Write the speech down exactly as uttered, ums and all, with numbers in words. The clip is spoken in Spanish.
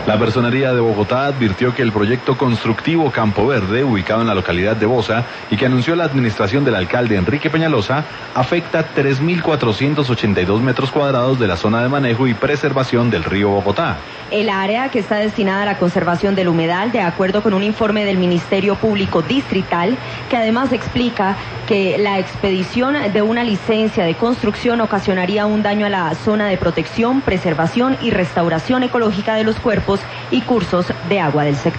La Personería de Bogotá advirtió que el proyecto constructivo Campo Verde, ubicado en la localidad de Bosa y que anunció la administración del alcalde Enrique Peñalosa, afecta tres mil cuatrocientos ochenta y dos metros cuadrados de la zona de manejo y preservación del río Bogotá. El área, que está destinada a la conservación del humedal, de acuerdo con un informe del Ministerio Público Distrital, que además explica que la expedición de una licencia de construcción ocasionaría un daño a la zona de protección, preservación y restauración ecológica de los cuerpos y cursos de agua del sector.